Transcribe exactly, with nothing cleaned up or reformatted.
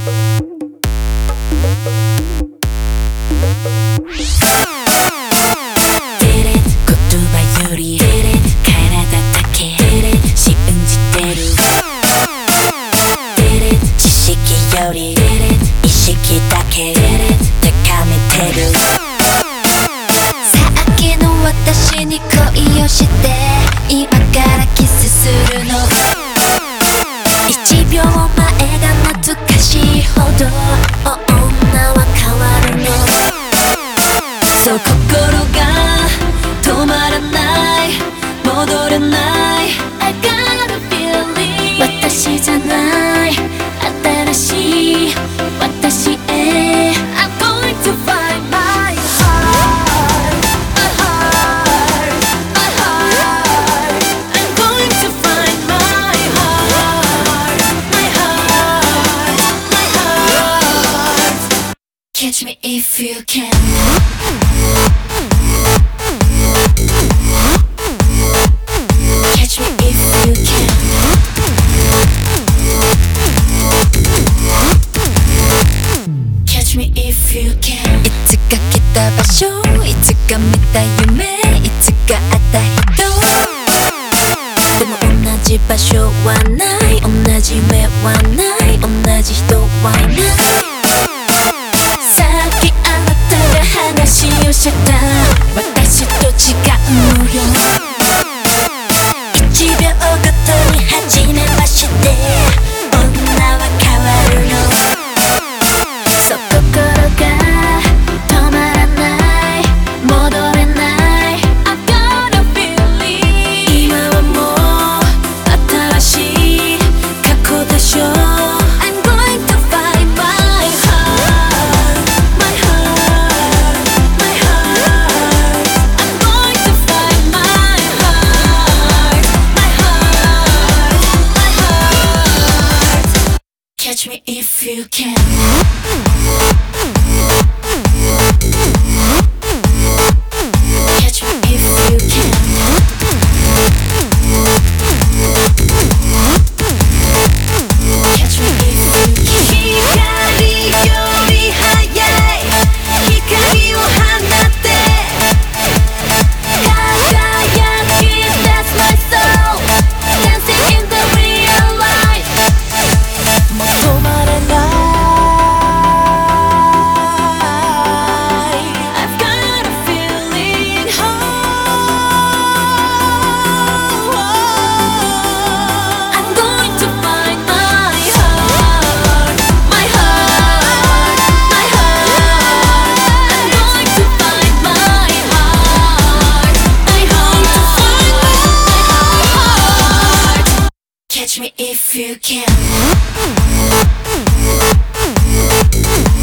意識だけ高めてる。さっきの私に恋をして今からキスするの。一秒前が懐かしいほど女は変わるの。そう、心が止まらない、戻れない。 I got a feeling 私じゃない新しい私へ I'm going to find my heart, my heart, my heart. I'm going to find my heart, my heart, my heart. Catch me if you can. Catch me if you can. Catch me if you can. いつか来た場所、いつか見た夢、いつか会った人。でも同じ場所はない、同じ目はない、同じ人はいない。さっきあなたが話をした私と違うのよ。一秒ごとに初めまして女は変わるの。そう、心が止まらない、戻れない。 I've got a feeling 今はもう新しい過去でしょ。 I'm going to find my heart, my heart, my heart. I'm going to find my heart, my heart, my heart. Catch me if you can. Catch me if you can. Catch me if you can. 光より速い光を放って輝き出す my soul dancing in the real life。 もう止まれない。I've got a feeling, I'm going to find my heart, my heart, my heart. I'm going to find my heart, my heart. Catch me if you can.